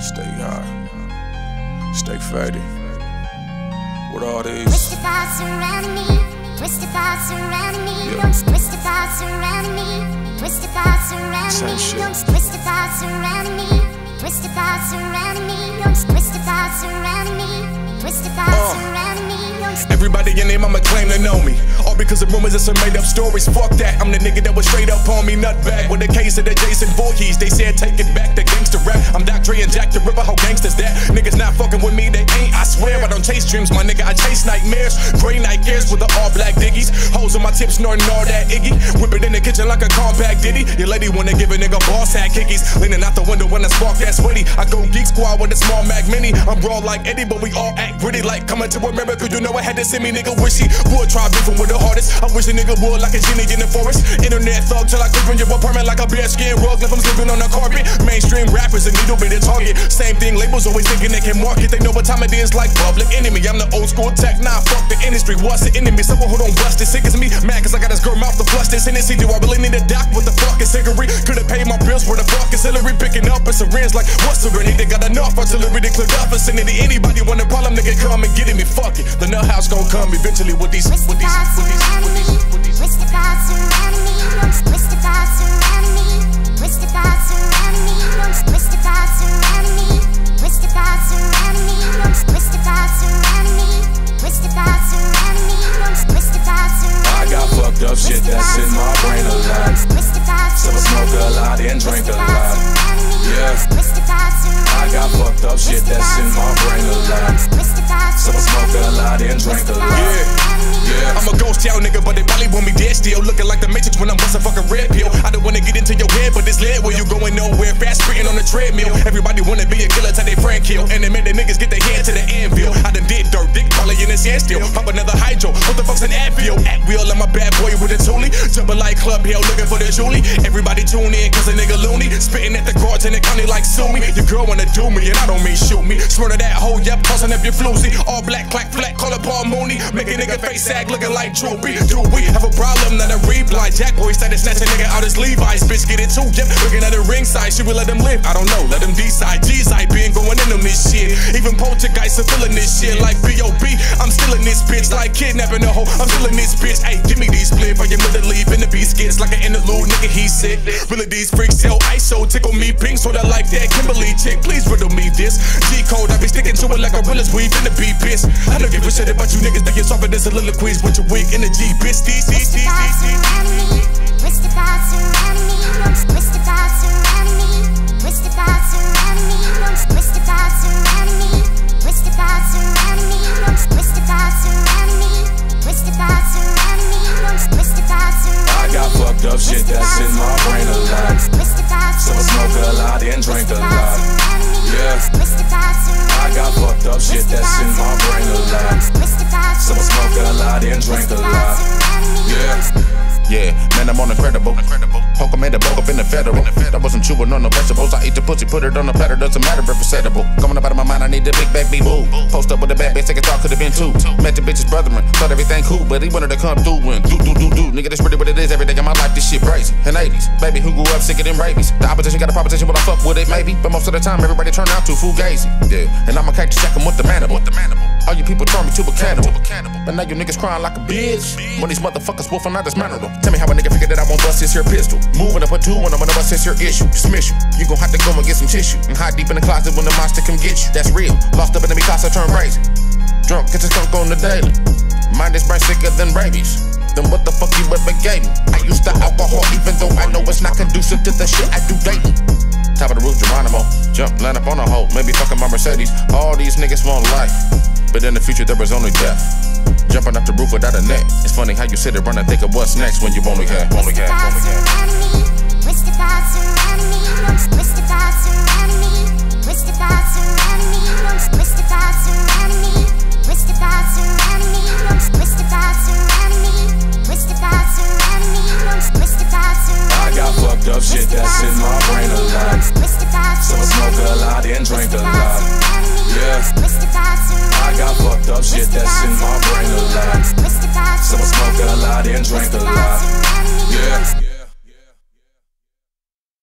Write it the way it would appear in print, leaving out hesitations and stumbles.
Stay high, stay faded. What all these? Twisted thoughts surrounding me. Twisted thoughts surrounding me. Twisted thoughts surrounding me. Twisted thoughts surrounding me. Twisted thoughts surrounding me. Twisted thoughts surrounding me. Twisted thoughts surrounding me. Twisted thoughts surrounding me. Everybody in their mama claim they know me, all because of rumors and some made up stories. Fuck that, I'm the nigga that was straight up on me, nutbag. With the case of the Jason Voorhees, they said take it back to gangster rap. I'm Doc Dre and Jack the Ripper, how gangsters that? Niggas not fucking with me, they ain't, I swear. I don't chase dreams, my nigga, I chase nightmares. Gray night gears with the all black diggies. Hoes on my tips, snorting all that Iggy. Whip it in the kitchen like a compact ditty. Your lady wanna give a nigga boss hat kickies. Leaning out the window when I spark that sweaty. I go Geek Squad with a small Mac Mini. I'm raw like Eddie, but we all act gritty like coming to America. You know I had to send me, nigga. Wish he would try beefing with the hardest. I wish a nigga would like a genie in the forest. Internet thug till I creep in your apartment like a bare skin rug. Left him sleeping on the carpet. Mainstream rappers a needle bit of target. Same thing, labels always thinking they can market. They know what time it is like Public Enemy. I'm the old school tech, nah, fuck the industry. What's the enemy? Someone who don't bust it. Sick as me, mad cause I got this girl mouth to flush this. Hennessy, do I really need a doc with the fucking cigarette? Could've paid my bills for the fucking celery. Picking up a syringe like what's the They got enough artillery to clear up vicinity. Anybody want a problem, nigga, come and get it me. Fuck it, the nut house gon' come eventually with these. Twisted thoughts surrounding me. Twisted thoughts surrounding me. Twisted thoughts surrounding me. Twisted thoughts surrounding me. Twisted thoughts surrounding me. Twisted thoughts surrounding me. Twisted thoughts surrounding me. Twisted thoughts surrounding me. Twisted thoughts surrounding me. I got fucked up shit that's in my brain a lot. So I smoke a lot and drink a lot. Yeah. I got fucked up shit that's in my brain a lot. So I smoke a lot and drink a lot. Yeah, I'm a ghost town nigga, but they probably want me dead still. Looking like the Matrix when I'm busting fucking red pill. I don't wanna get into your head, but this lead where you going nowhere. Fast sprinting on the treadmill. Everybody wanna be a killer till they friend kill. And they made the niggas get their head to the anvil. I done did dirt, dick probably in the standstill. Pop another hydro, what the fuck's an Advil? At wheel, I'm a bad boy with a toolie. Jumping like Club Hill, looking for the Julie. Everybody tune in, cause a nigga loony. Spitting at the courts in the county like sue me. Your girl wanna do me, and I don't mean shoot me. Swear to that hoe, yep, tossing up your floozy. All black, clack, flat, call it Paul Mooney. Make a nigga face sag looking like Droopy. Do we have a problem? Not a reply. Jack boy started snatching nigga out his Levi's. Bitch get it too, yep. Looking at the ringside, should we let them live? I don't know, let them decide. G's I been going in on this shit. Even poltergeists are feeling this shit like B.O.B. I'm still in this bitch, like kidnapping a hoe. I'm still in this bitch. Hey, give me these spliff. I am to leave in the beast skits like an interlude, nigga. He sick. Really these freaks tell ISO tickle me pink, sorta like that Kimberly chick. Please riddle me this G code. I be sticking to it like a real weave in the beat, bitch. I don't give a shit about you niggas that get softer than soliloquies with your weak energy, bitch. Twisted thoughts surrounding me. Twisted thoughts surrounding me. Twisted thoughts surrounding me. Twisted thoughts surrounding me. Twisted thoughts surrounding me. Twisted thoughts surrounding me. Twisted thoughts surrounding me. Twisted thoughts surrounding me. Twisted thoughts surrounding me. I got fucked up shit that's in my brain a lot. So I smoke a lot and drink a lot. Yeah. I got fucked up shit that's in my brain a lot. So I smoke a lot and drink a lot. Yeah, man, I'm on incredible. Poker made a bogue up in the federal. I wasn't chewing on no vegetables. I eat the pussy, put it on the platter. Doesn't matter if it's edible. Coming up out of my mind, I need the big back be boo. Post up with a bad bitch, second thought could've been two. Met the bitch's brotherman, thought everything cool, but he wanted to come through and do. Nigga, that's really what it is. Every day in my life, this shit crazy. In 80s, baby who grew up sicker than rabies. The opposition got a proposition, when I fuck with it, maybe. But most of the time, everybody turn out to fugazi. Yeah, and I'ma catch check him with the manimal. All you people turn me to a cannibal. But now you niggas crying like a bitch when these motherfuckers wolfing out this manneral. Tell me how a nigga figured that I won't bust this here pistol. Moving up a two when I'm gonna bust this here issue. Dismiss you. You gon' have to go and get some tissue. And hide deep in the closet when the monster come get you. That's real. Lost up in the Mikasa, turn crazy. Drunk, get your skunk on the daily. Mind is brain sicker than rabies. Then what the fuck you ever gave me? I used the alcohol even though I know it's not conducive to the shit I do daily. Top of the roof, Geronimo. Jump, land up on a hoe, maybe fucking my Mercedes. All these niggas want life, but in the future there is only death. Jumping off the roof without a net. It's funny how you sit around and think of what's next when you only have. Twisted thoughts surrounding me. Twisted thoughts surrounding me. Twisted thoughts surrounding me. Twisted thoughts surrounding me. Twisted thoughts surrounding me. Twisted thoughts surrounding me. Twisted thoughts surrounding me. Twisted thoughts surrounding me. Twisted thoughts surrounding me. I got fucked up shit that's in my brain a lot. So I smoke a lot and drink a lot. Yeah. I got fucked up shit that's in my brain a lot. So I smoke a lot and drink a lot.